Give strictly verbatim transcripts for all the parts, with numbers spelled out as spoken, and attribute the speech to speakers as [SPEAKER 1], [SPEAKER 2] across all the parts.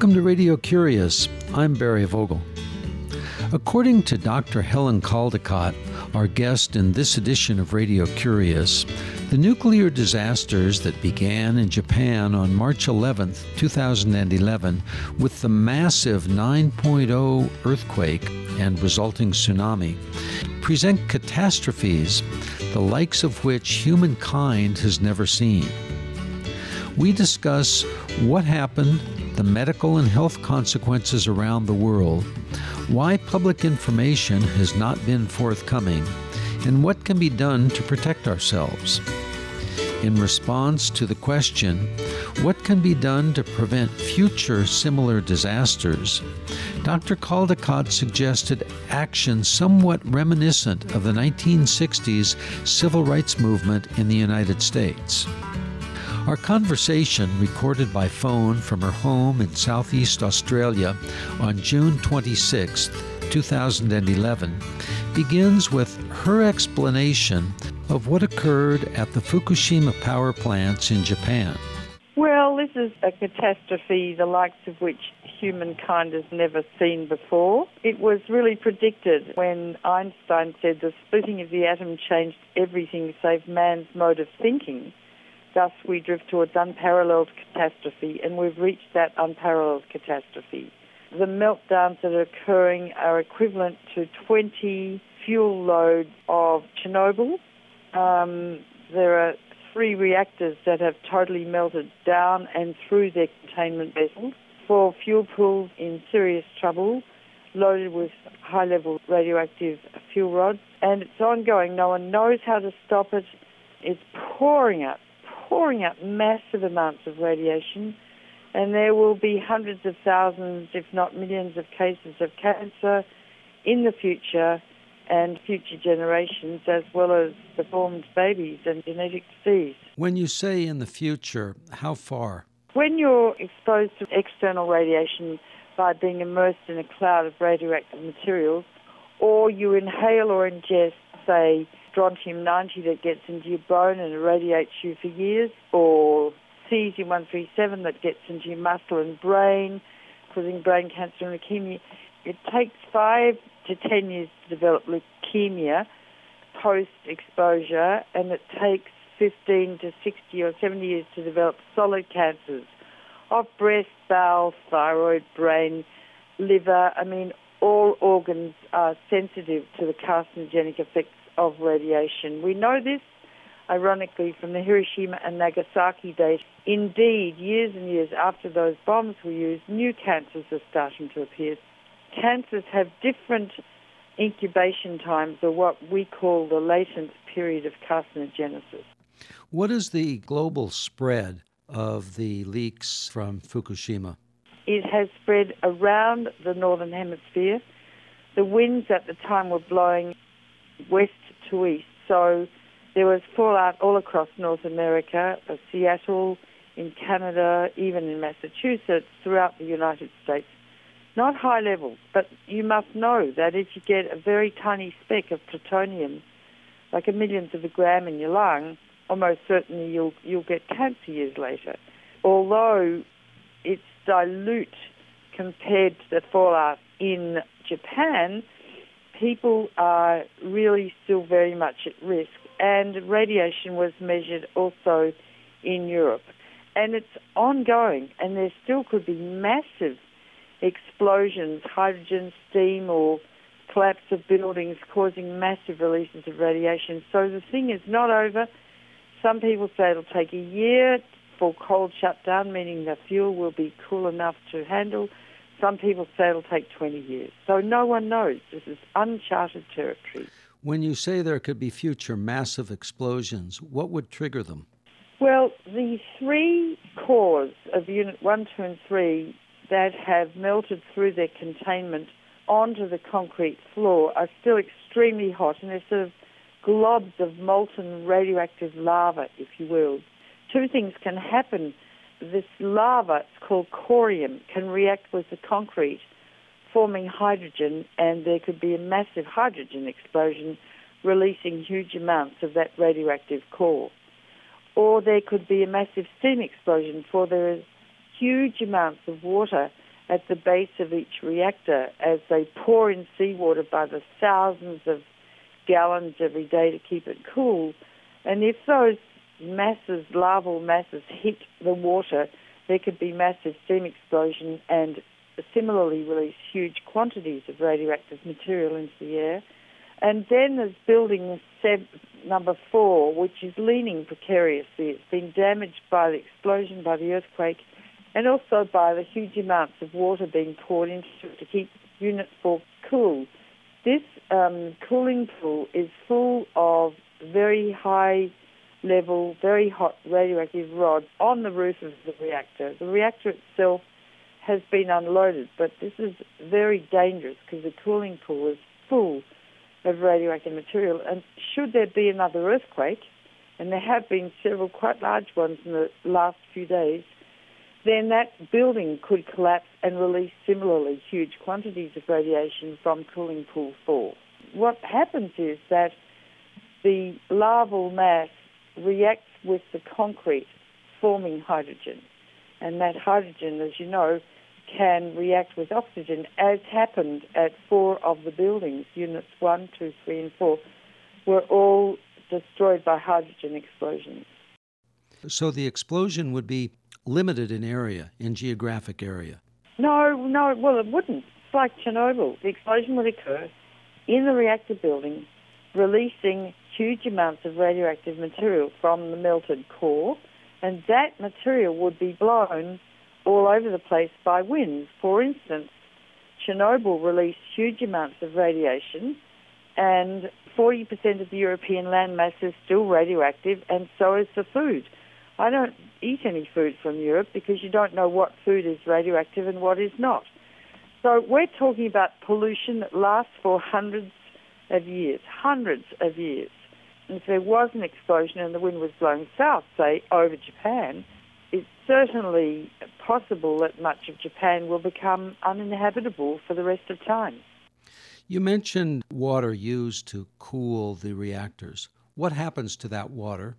[SPEAKER 1] Welcome to Radio Curious. I'm Barry Vogel. According to Doctor Helen Caldicott, our guest in this edition of Radio Curious, the nuclear disasters that began in Japan on March eleventh, two thousand eleven, with the massive nine point oh earthquake and resulting tsunami, present catastrophes the likes of which humankind has never seen. We discuss what happened, the medical and health consequences around the world, why public information has not been forthcoming, and what can be done to protect ourselves. In response to the question, what can be done to prevent future similar disasters, Doctor Caldicott suggested action somewhat reminiscent of the nineteen sixties civil rights movement in the United States. Our conversation, recorded by phone from her home in Southeast Australia on June twenty-sixth, two thousand eleven, begins with her explanation of what occurred at the Fukushima power plants in Japan.
[SPEAKER 2] Well, this is a catastrophe the likes of which humankind has never seen before. It was really predicted when Einstein said the splitting of the atom changed everything save man's mode of thinking. Thus, we drift towards unparalleled catastrophe, and we've reached that unparalleled catastrophe. The meltdowns that are occurring are equivalent to twenty fuel loads of Chernobyl. Um, there are three reactors that have totally melted down and through their containment vessels. Four fuel pools in serious trouble, loaded with high-level radioactive fuel rods. And it's ongoing. No one knows how to stop it. It's pouring out. pouring out massive amounts of radiation, and there will be hundreds of thousands, if not millions, of cases of cancer in the future and future generations, as well as deformed babies and genetic disease.
[SPEAKER 1] When you say in the future, how far?
[SPEAKER 2] When you're exposed to external radiation by being immersed in a cloud of radioactive materials, or you inhale or ingest, say, strontium ninety that gets into your bone and irradiates you for years, or cesium one thirty-seven that gets into your muscle and brain, causing brain cancer and leukemia. It takes five to ten years to develop leukemia post-exposure, and it takes fifteen to sixty or seventy years to develop solid cancers of breast, bowel, thyroid, brain, liver. I mean, all organs are sensitive to the carcinogenic effects of radiation. We know this, ironically, from the Hiroshima and Nagasaki days. Indeed, years and years after those bombs were used, new cancers are starting to appear. Cancers have different incubation times, or what we call the latent period of carcinogenesis.
[SPEAKER 1] What is the global spread of the leaks from Fukushima?
[SPEAKER 2] It has spread around the northern hemisphere. The winds at the time were blowing west to east, so there was fallout all across North America, uh, Seattle, in Canada, even in Massachusetts, throughout the United States. Not high levels, but you must know that if you get a very tiny speck of plutonium, like a millionth of a gram in your lung, almost certainly you'll you'll get cancer years later. Although it's dilute compared to the fallout in Japan, people are really still very much at risk, and radiation was measured also in Europe. And it's ongoing, and there still could be massive explosions, hydrogen, steam, or collapse of buildings causing massive releases of radiation. So the thing is not over. Some people say it'll take a year for cold shutdown, meaning the fuel will be cool enough to handle. Some people say it'll take twenty years. So no one knows. This is uncharted territory.
[SPEAKER 1] When you say there could be future massive explosions, what would trigger them?
[SPEAKER 2] Well, the three cores of Unit one, two, and three that have melted through their containment onto the concrete floor are still extremely hot, and they're sort of globs of molten radioactive lava, if you will. Two things can happen. This lava, it's called corium, can react with the concrete, forming hydrogen, and there could be a massive hydrogen explosion releasing huge amounts of that radioactive core. Or there could be a massive steam explosion, for there is huge amounts of water at the base of each reactor as they pour in seawater by the thousands of gallons every day to keep it cool. And if those masses, larval masses, hit the water, there could be massive steam explosion and similarly release huge quantities of radioactive material into the air. And then there's building seb- number four, which is leaning precariously. It's been damaged by the explosion, by the earthquake, and also by the huge amounts of water being poured into it to keep Unit four cool. This um, cooling pool is full of very high level, very hot radioactive rods on the roof of the reactor. The reactor itself has been unloaded, but this is very dangerous because the cooling pool is full of radioactive material. And should there be another earthquake, and there have been several quite large ones in the last few days, then that building could collapse and release similarly huge quantities of radiation from cooling pool four. What happens is that the larval mass reacts with the concrete, forming hydrogen. And that hydrogen, as you know, can react with oxygen, as happened at four of the buildings. Units one, two, three, and four were all destroyed by hydrogen explosions.
[SPEAKER 1] So the explosion would be limited in area, in geographic area?
[SPEAKER 2] No, no, well, it wouldn't. It's like Chernobyl. The explosion would occur in the reactor building, releasing huge amounts of radioactive material from the melted core, and that material would be blown all over the place by winds. For instance, Chernobyl released huge amounts of radiation, and forty percent of the European landmass is still radioactive, and so is the food. I don't eat any food from Europe because you don't know what food is radioactive and what is not. So we're talking about pollution that lasts for hundreds of years, hundreds of years. And if there was an explosion and the wind was blowing south, say, over Japan, it's certainly possible that much of Japan will become uninhabitable for the rest of time.
[SPEAKER 1] You mentioned water used to cool the reactors. What happens to that water?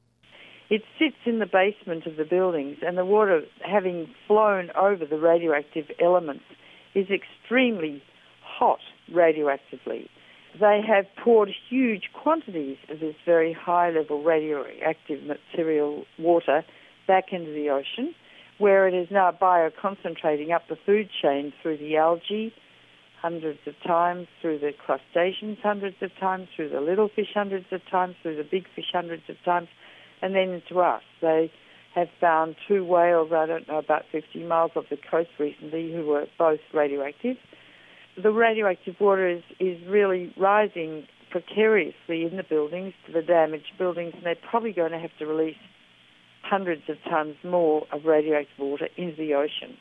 [SPEAKER 2] It sits in the basement of the buildings, and the water, having flown over the radioactive elements, is extremely hot radioactively. They have poured huge quantities of this very high-level radioactive material water back into the ocean, where it is now bioconcentrating up the food chain through the algae hundreds of times, through the crustaceans hundreds of times, through the little fish hundreds of times, through the big fish hundreds of times, and then into us. They have found two whales, I don't know, about fifty miles off the coast recently, who were both radioactive. The radioactive water is, is really rising precariously in the buildings, to the damaged buildings, and they're probably going to have to release hundreds of tons more of radioactive water into the ocean.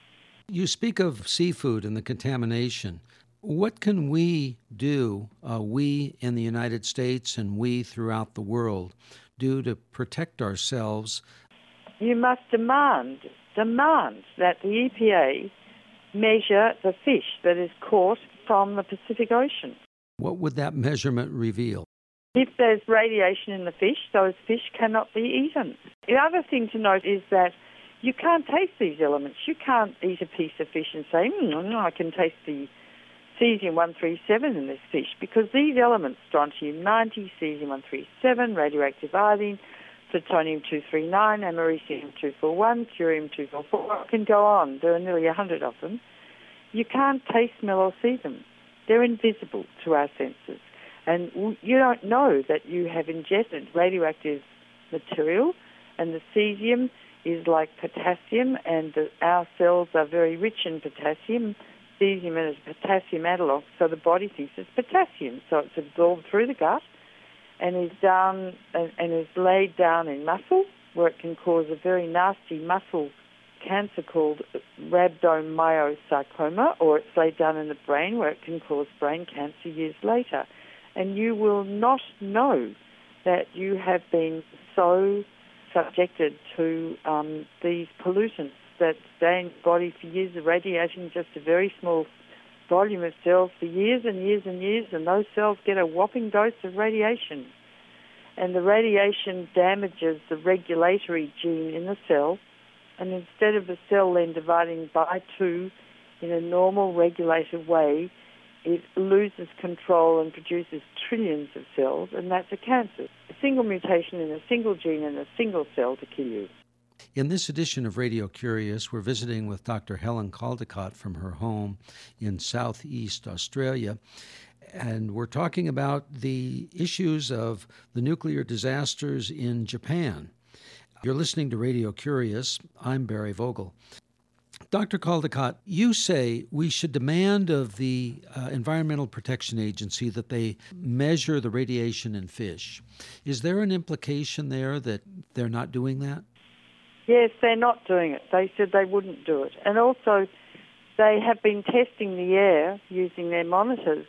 [SPEAKER 1] You speak of seafood and the contamination. What can we do, uh, we in the United States and we throughout the world, do to protect ourselves?
[SPEAKER 2] You must demand, demand that the E P A measure the fish that is caught from the Pacific Ocean.
[SPEAKER 1] What would that measurement reveal?
[SPEAKER 2] If there's radiation in the fish, those fish cannot be eaten. The other thing to note is that you can't taste these elements. You can't eat a piece of fish and say, mm, I can taste the cesium one thirty-seven in this fish, because these elements, strontium ninety, cesium one thirty-seven, radioactive iodine, plutonium two thirty-nine, americium two forty-one, curium two forty-four, can go on. There are nearly one hundred of them. You can't taste, smell, or see them. They're invisible to our senses. And you don't know that you have ingested radioactive material, and the cesium is like potassium, and the, our cells are very rich in potassium. Cesium is a potassium analog, so the body thinks it's potassium, so it's absorbed through the gut and is down and, and is laid down in muscle, where it can cause a very nasty muscle cancer called rhabdomyosarcoma, or it's laid down in the brain, where it can cause brain cancer years later. And you will not know that you have been so subjected to um, these pollutants that stay in the body for years, irradiating just a very small volume of cells for years and years and years, and those cells get a whopping dose of radiation. And the radiation damages the regulatory gene in the cell, And instead of the cell then dividing by two in a normal, regulated way, it loses control and produces trillions of cells, and that's a cancer. A single mutation in a single gene in a single cell to kill you.
[SPEAKER 1] In this edition of Radio Curious, we're visiting with Doctor Helen Caldicott from her home in southeast Australia, and we're talking about the issues of the nuclear disasters in Japan. You're listening to Radio Curious. I'm Barry Vogel. Doctor Caldicott, you say we should demand of the uh, Environmental Protection Agency that they measure the radiation in fish. Is there an implication there that they're not doing that?
[SPEAKER 2] Yes, they're not doing it. They said they wouldn't do it. And also, they have been testing the air using their monitors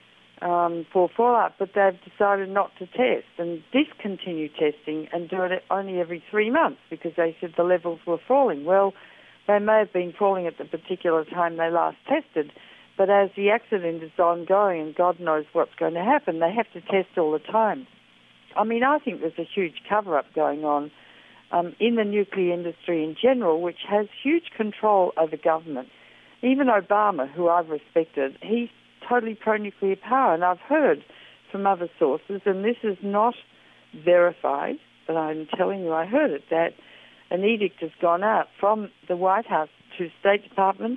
[SPEAKER 2] um, for fallout, but they've decided not to test and discontinue testing and do it only every three months because they said the levels were falling. Well, they may have been falling at the particular time they last tested, but as the accident is ongoing and God knows what's going to happen, they have to test all the time. I mean, I think there's a huge cover-up going on um, in the nuclear industry in general, which has huge control over government. Even Obama, who I've respected, he's totally pro-nuclear power, and I've heard from other sources, and this is not verified, but I'm telling you I heard it, that an edict has gone out from the White House to State Department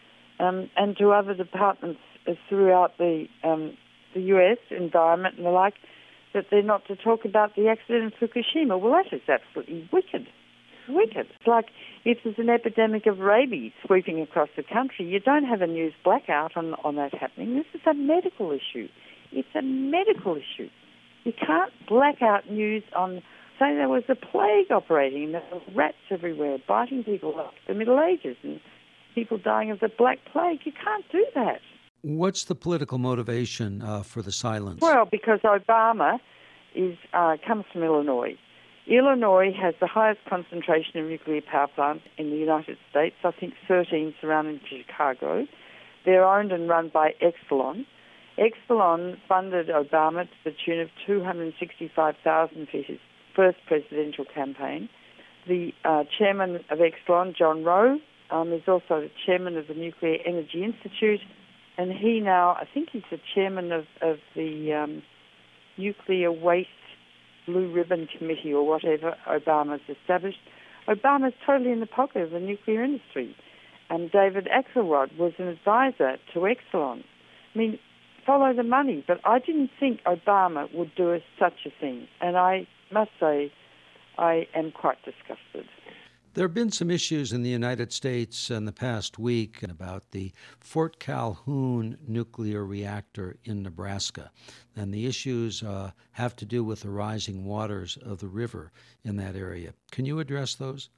[SPEAKER 2] um, and to other departments throughout the um, the U S, environment and the like, that they're not to talk about the accident in Fukushima. Well, that is absolutely wicked. Wicked. It's like if there's an epidemic of rabies sweeping across the country, you don't have a news blackout on, on that happening. This is a medical issue. It's a medical issue. You can't black out news on, say there was a plague operating and there were rats everywhere biting people like the Middle Ages and people dying of the Black Plague. You can't do that.
[SPEAKER 1] What's the political motivation uh, for the silence?
[SPEAKER 2] Well, because Obama is uh, comes from Illinois. Illinois has the highest concentration of nuclear power plants in the United States, I think thirteen surrounding Chicago. They're owned and run by Exelon. Exelon funded Obama to the tune of two hundred sixty-five thousand dollars for his first presidential campaign. The uh, chairman of Exelon, John Rowe, um, is also the chairman of the Nuclear Energy Institute, and he now, I think he's the chairman of, of the um, Nuclear Waste Blue Ribbon Committee or whatever Obama's established. Obama's totally in the pocket of the nuclear industry. And David Axelrod was an advisor to Exelon. I mean, follow the money, but I didn't think Obama would do a, such a thing. And I must say, I am quite disgusted.
[SPEAKER 1] There have been some issues in the United States in the past week about the Fort Calhoun nuclear reactor in Nebraska. And the issues uh, have to do with the rising waters of the river in that area. Can you address those?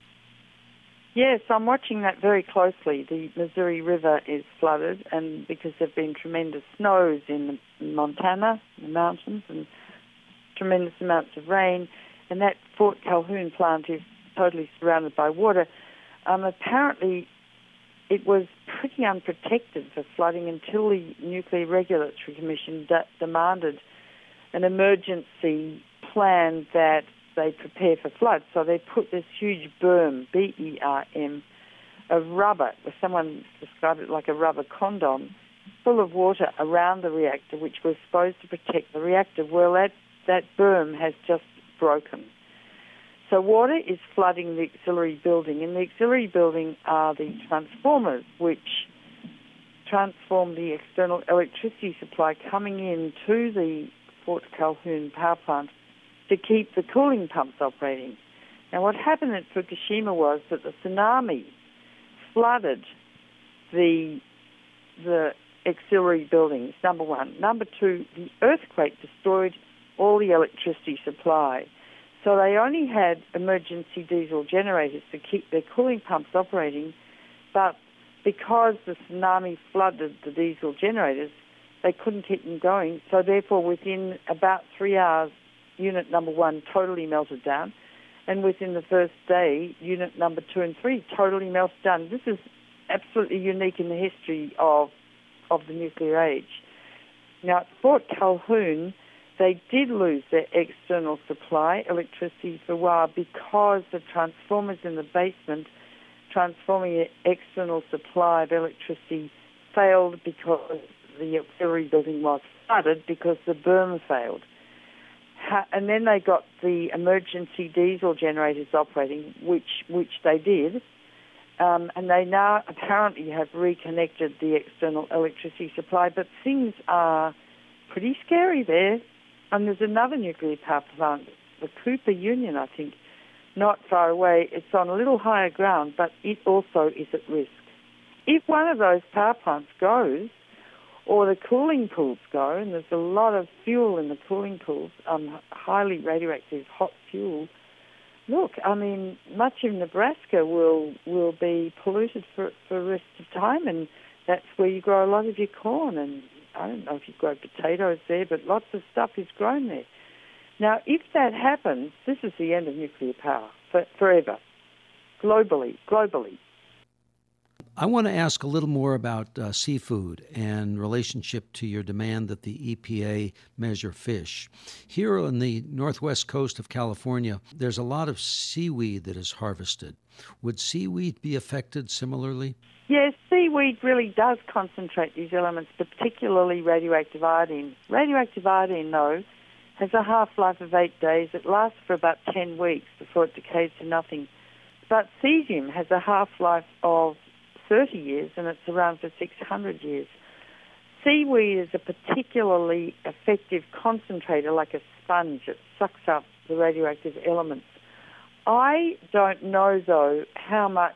[SPEAKER 2] Yes, I'm watching that very closely. The Missouri River is flooded, and because there have been tremendous snows in Montana, the mountains, and tremendous amounts of rain, and that Fort Calhoun plant is totally surrounded by water. Um, apparently, it was pretty unprotected for flooding until the Nuclear Regulatory Commission de- demanded an emergency plan that they prepare for floods. So they put this huge berm, B E R M, of rubber, someone described it like a rubber condom, full of water around the reactor, which was supposed to protect the reactor. Well, that, that berm has just broken. So water is flooding the auxiliary building. In the auxiliary building are the transformers, which transform the external electricity supply coming in to the Fort Calhoun power plant to keep the cooling pumps operating. Now, what happened at Fukushima was that the tsunami flooded the the auxiliary buildings, number one. Number two, the earthquake destroyed all the electricity supply. So they only had emergency diesel generators to keep their cooling pumps operating, but because the tsunami flooded the diesel generators, they couldn't keep them going. So therefore, within about three hours, unit number one totally melted down, and within the first day, unit number two and three totally melted down. This is absolutely unique in the history of of the nuclear age. Now, at Fort Calhoun, they did lose their external supply, electricity, for a while because the transformers in the basement transforming the external supply of electricity failed because the auxiliary building was flooded because the berm failed. And then they got the emergency diesel generators operating, which which they did, um, and they now apparently have reconnected the external electricity supply. But things are pretty scary there. And there's another nuclear power plant, the Cooper Union, I think, not far away. It's on a little higher ground, but it also is at risk. If one of those power plants goes, or the cooling pools go, and there's a lot of fuel in the cooling pools, um, highly radioactive hot fuel, look, I mean, much of Nebraska will will be polluted for, for the rest of time, and that's where you grow a lot of your corn, and I don't know if you grow potatoes there, but lots of stuff is grown there. Now, if that happens, this is the end of nuclear power for, forever, globally, globally.
[SPEAKER 1] I want to ask a little more about uh, seafood and relationship to your demand that the E P A measure fish. Here on the northwest coast of California, there's a lot of seaweed that is harvested. Would seaweed be affected similarly?
[SPEAKER 2] Yes, seaweed really does concentrate these elements, particularly radioactive iodine. Radioactive iodine, though, has a half-life of eight days. It lasts for about ten weeks before it decays to nothing. But cesium has a half-life of thirty years, and it's around for six hundred years. Seaweed is a particularly effective concentrator, like a sponge. It sucks up the radioactive elements. I don't know, though, how much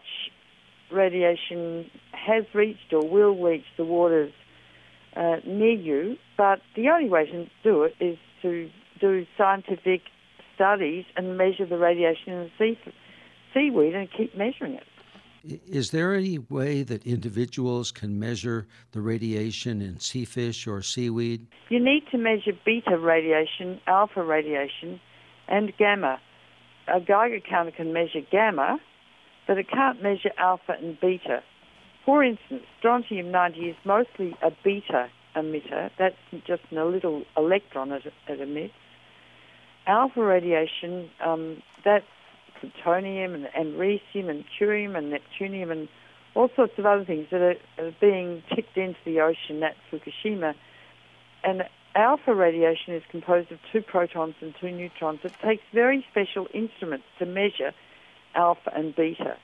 [SPEAKER 2] radiation has reached or will reach the waters uh, near you, but the only way to do it is to do scientific studies and measure the radiation in the sea, seaweed and keep measuring it.
[SPEAKER 1] Is there any way that individuals can measure the radiation in sea fish or seaweed?
[SPEAKER 2] You need to measure beta radiation, alpha radiation, and gamma. A Geiger counter can measure gamma, but it can't measure alpha and beta. For instance, strontium ninety is mostly a beta emitter. That's just a little electron it, it emits. Alpha radiation, um, that's plutonium and americium and curium and neptunium and all sorts of other things that are, are being tipped into the ocean at Fukushima. And alpha radiation is composed of two protons and two neutrons. It takes very special instruments to measure alpha and beta.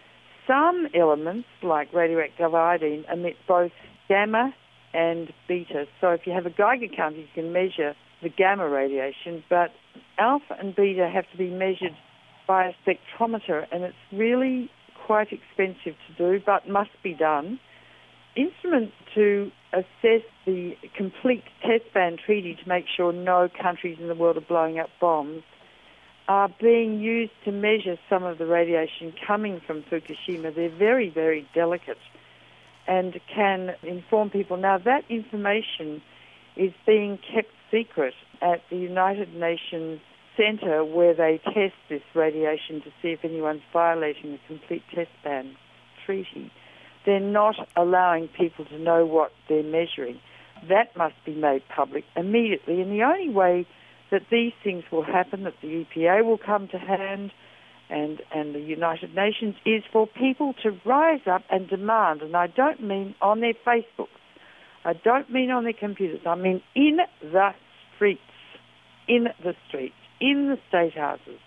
[SPEAKER 2] Some elements, like radioactive iodine, emit both gamma and beta. So if you have a Geiger counter, you can measure the gamma radiation, but alpha and beta have to be measured by a spectrometer, and it's really quite expensive to do, but must be done. Instruments to assess the complete test ban treaty to make sure no countries in the world are blowing up bombs are being used to measure some of the radiation coming from Fukushima. They're very, very delicate and can inform people. Now, that information is being kept secret at the United Nations Center where they test this radiation to see if anyone's violating the complete test ban treaty. They're not allowing people to know what they're measuring. That must be made public immediately, and the only way that these things will happen, that the E P A will come to hand and, and the United Nations, is for people to rise up and demand, and I don't mean on their Facebooks, I don't mean on their computers, I mean in the streets, in the streets. in the state houses.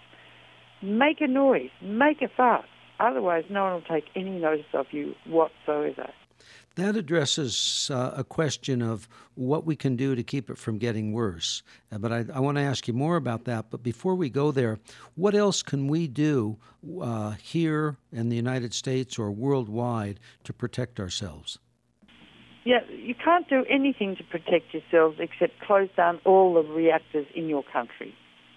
[SPEAKER 2] Make a noise, make a fuss. Otherwise, no one will take any notice of you whatsoever.
[SPEAKER 1] That addresses uh, a question of what we can do to keep it from getting worse. Uh, but I, I want to ask you more about that. But before we go there, what else can we do uh, here in the United States or worldwide to protect ourselves?
[SPEAKER 2] Yeah, you can't do anything to protect yourselves except close down all the reactors in your country.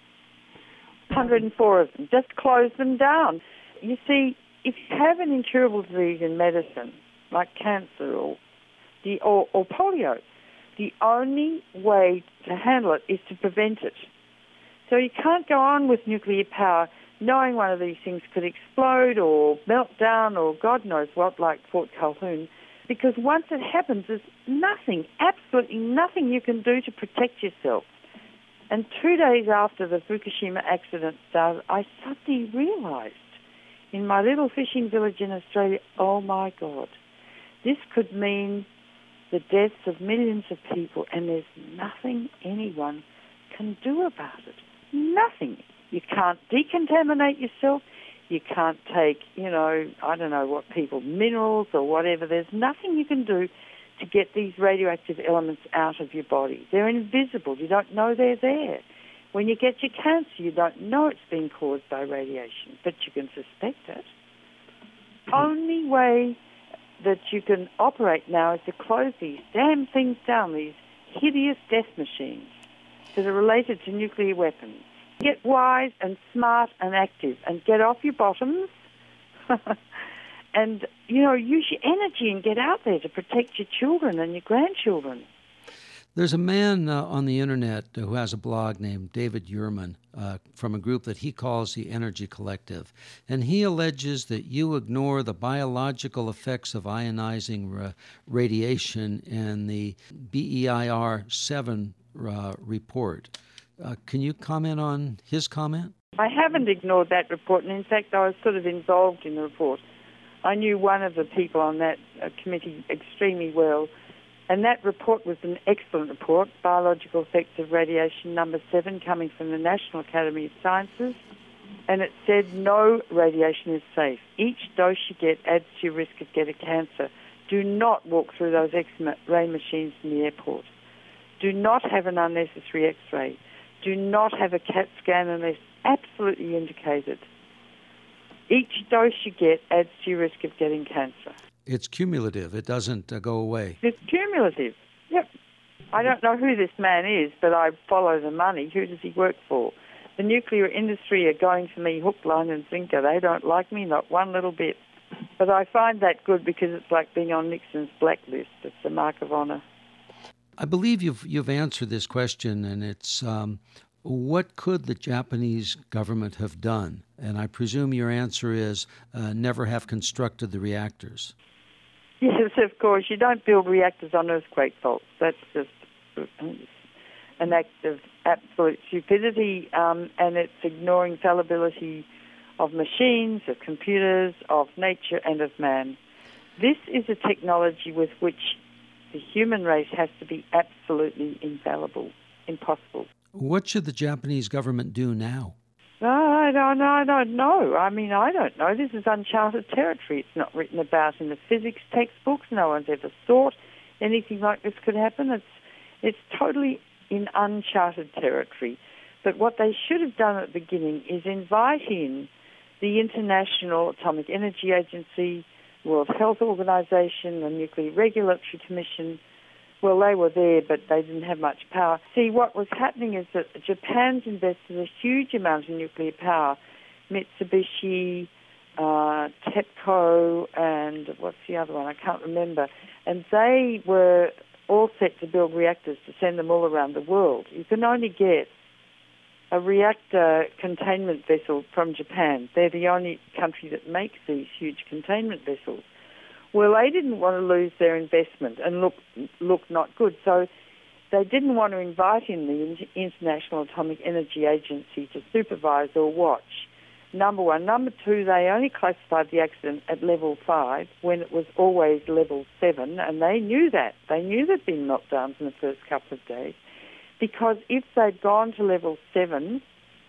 [SPEAKER 2] one hundred four of them. Just close them down. You see, if you have an incurable disease in medicine, like cancer or, the, or, or polio, the only way to handle it is to prevent it. So you can't go on with nuclear power knowing one of these things could explode or melt down or God knows what, like Fort Calhoun, because once it happens, there's nothing, absolutely nothing you can do to protect yourself. And two days after the Fukushima accident started, I suddenly realized, in my little fishing village in Australia, oh my God, this could mean the deaths of millions of people, and there's nothing anyone can do about it. Nothing. You can't decontaminate yourself. You can't take, you know, I don't know what people, minerals or whatever. There's nothing you can do to get these radioactive elements out of your body. They're invisible. You don't know they're there. When you get your cancer, you don't know it's been caused by radiation, but you can suspect it. Only way that you can operate now is to close these damn things down, these hideous death machines that are related to nuclear weapons. Get wise and smart and active and get off your bottoms and, you know, use your energy and get out there to protect your children and your grandchildren.
[SPEAKER 1] There's a man uh, on the internet who has a blog named David Yurman uh, from a group that he calls the Energy Collective, and he alleges that you ignore the biological effects of ionizing ra- radiation in the B E I R seven uh, report. Uh, can you comment on his comment?
[SPEAKER 2] I haven't ignored that report, and in fact I was sort of involved in the report. I knew one of the people on that uh, committee extremely well, and that report was an excellent report, Biological Effects of Radiation number seven, coming from the National Academy of Sciences, and it said no radiation is safe. Each dose you get adds to your risk of getting cancer. Do not walk through those X-ray machines in the airport. Do not have an unnecessary X-ray. Do not have a CAT scan unless absolutely indicated. Each dose you get adds to your risk of getting cancer.
[SPEAKER 1] It's cumulative. It doesn't uh, go away.
[SPEAKER 2] It's cumulative. Yep. I don't know who this man is, but I follow the money. Who does he work for? The nuclear industry are going for me hook, line and sinker. They don't like me, not one little bit. But I find that good because it's like being on Nixon's blacklist. It's a mark of honor.
[SPEAKER 1] I believe you've you've answered this question, and it's um, what could the Japanese government have done? And I presume your answer is uh, never have constructed the reactors.
[SPEAKER 2] Yes, of course. You don't build reactors on earthquake faults. That's just an act of absolute stupidity, um, and it's ignoring fallibility of machines, of computers, of nature, and of man. This is a technology with which the human race has to be absolutely infallible, impossible.
[SPEAKER 1] What should the Japanese government do now?
[SPEAKER 2] No, I don't, I don't know. I mean, I don't know. This is uncharted territory. It's not written about in the physics textbooks. No one's ever thought anything like this could happen. It's, it's totally in uncharted territory. But what they should have done at the beginning is invite in the International Atomic Energy Agency, World Health Organization, the Nuclear Regulatory Commission. Well, they were there, but they didn't have much power. See, what was happening is that Japan's invested a huge amount in nuclear power. Mitsubishi, uh, TEPCO, and what's the other one? I can't remember. And they were all set to build reactors to send them all around the world. You can only get a reactor containment vessel from Japan. They're the only country that makes these huge containment vessels. Well, they didn't want to lose their investment and look look not good, so they didn't want to invite in the International Atomic Energy Agency to supervise or watch. Number one. Number two, they only classified the accident at level five when it was always level seven, and they knew that. They knew there'd been knockdowns in the first couple of days, because if they'd gone to level seven,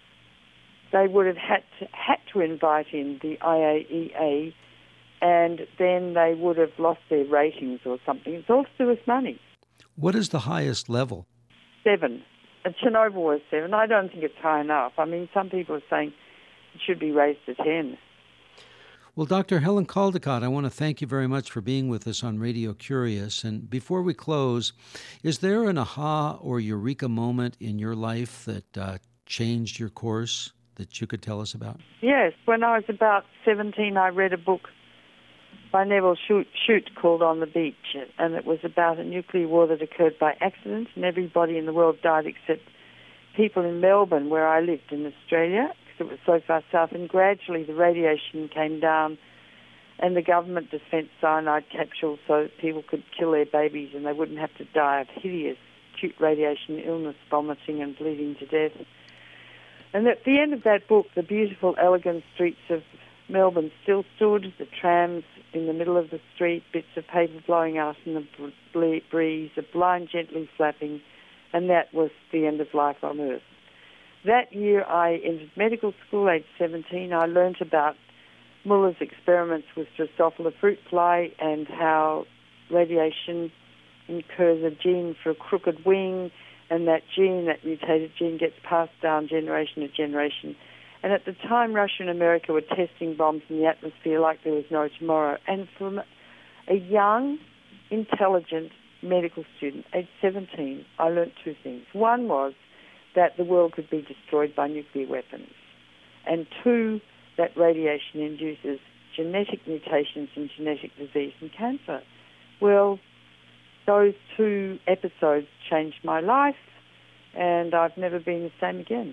[SPEAKER 2] they would have had to, had to invite in the I A E A, and then they would have lost their ratings or something. It's all to do with money.
[SPEAKER 1] What is the highest level?
[SPEAKER 2] Seven. And Chernobyl was seven. I don't think it's high enough. I mean, some people are saying it should be raised to ten.
[SPEAKER 1] Well, Doctor Helen Caldicott, I want to thank you very much for being with us on Radio Curious. And before we close, is there an aha or eureka moment in your life that uh, changed your course that you could tell us about?
[SPEAKER 2] Yes. When I was about seventeen, I read a book by Neville Shute called On the Beach, and it was about a nuclear war that occurred by accident, and everybody in the world died except people in Melbourne, where I lived in Australia, because it was so far south, and gradually the radiation came down, and the government dispensed cyanide capsules so that people could kill their babies and they wouldn't have to die of hideous acute radiation illness, vomiting and bleeding to death. And at the end of that book, The Beautiful, Elegant Streets of Melbourne still stood, the trams in the middle of the street, bits of paper blowing out in the breeze, a blind gently flapping, and that was the end of life on Earth. That year I entered medical school, age seventeen. I learnt about Muller's experiments with Drosophila fruit fly and how radiation incurs a gene for a crooked wing, and that gene, that mutated gene, gets passed down generation to generation. And at the time, Russia and America were testing bombs in the atmosphere like there was no tomorrow. And from a young, intelligent medical student, age seventeen, I learnt two things. One was that the world could be destroyed by nuclear weapons. And two, that radiation induces genetic mutations in genetic disease and cancer. Well, those two episodes changed my life, and I've never been the same again.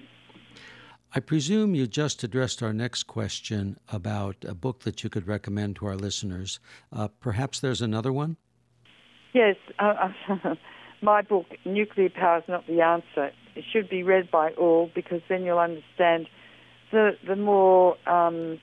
[SPEAKER 1] I presume you just addressed our next question about a book that you could recommend to our listeners. Uh, perhaps there's another one?
[SPEAKER 2] Yes. Uh, my book, Nuclear Power is Not the Answer. It should be read by all, because then you'll understand the, the more um,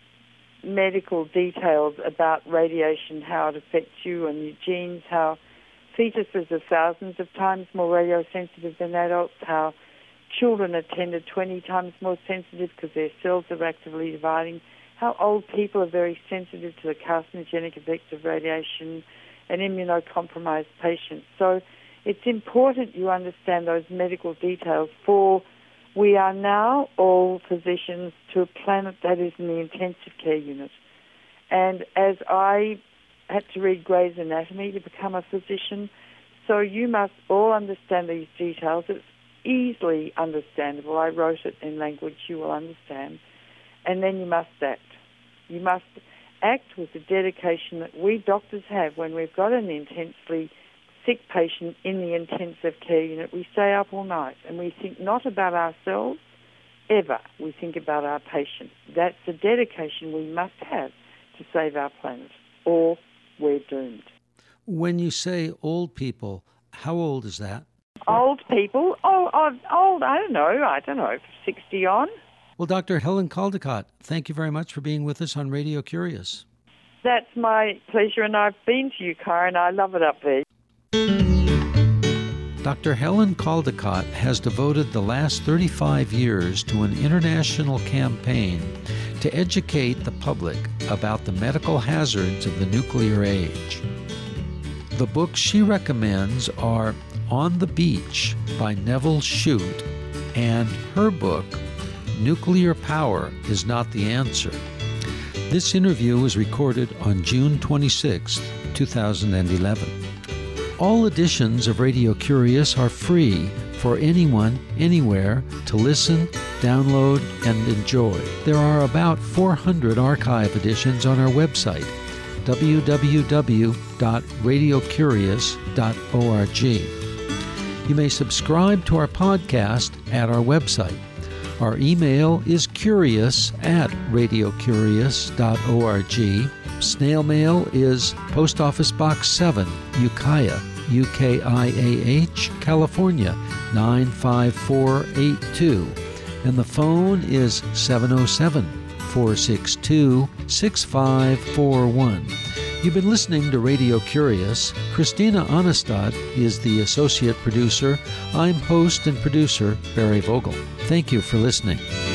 [SPEAKER 2] medical details about radiation, how it affects you and your genes, how fetuses are thousands of times more radiosensitive than adults, how children are ten to twenty times more sensitive because their cells are actively dividing, how old people are very sensitive to the carcinogenic effects of radiation, and immunocompromised patients. So it's important you understand those medical details, for we are now all physicians to a planet that is in the intensive care unit. And as I had to read Gray's Anatomy to become a physician, so you must all understand these details. It's easily understandable. I wrote it in language you will understand. And then you must act. You must act with the dedication that we doctors have when we've got an intensely sick patient in the intensive care unit. We stay up all night and we think not about ourselves ever. We think about our patient. That's the dedication we must have to save our planet, or we're doomed.
[SPEAKER 1] When you say old people, how old is that?
[SPEAKER 2] Old people? Oh, oh, old, I don't know, I don't know, sixty on.
[SPEAKER 1] Well, Doctor Helen Caldicott, thank you very much for being with us on Radio Curious.
[SPEAKER 2] That's my pleasure, and I've been to Ukiah, and I love it up there.
[SPEAKER 1] Doctor Helen Caldicott has devoted the last thirty-five years to an international campaign to educate the public about the medical hazards of the nuclear age. The books she recommends are On the Beach by Nevil Shute and her book, Nuclear Power is Not the Answer. This interview was recorded on June twenty-sixth, two thousand eleven. All editions of Radio Curious are free for anyone, anywhere, to listen, download, and enjoy. There are about four hundred archive editions on our website, w w w dot radio curious dot org. You may subscribe to our podcast at our website. Our email is curious at radio curious dot org. Snail mail is Post Office Box seven, Ukiah, U K I A H, California, nine five four eight two. And the phone is seven oh seven, four six two, six five four one. You've been listening to Radio Curious. Christina Onestad is the associate producer. I'm host and producer Barry Vogel. Thank you for listening.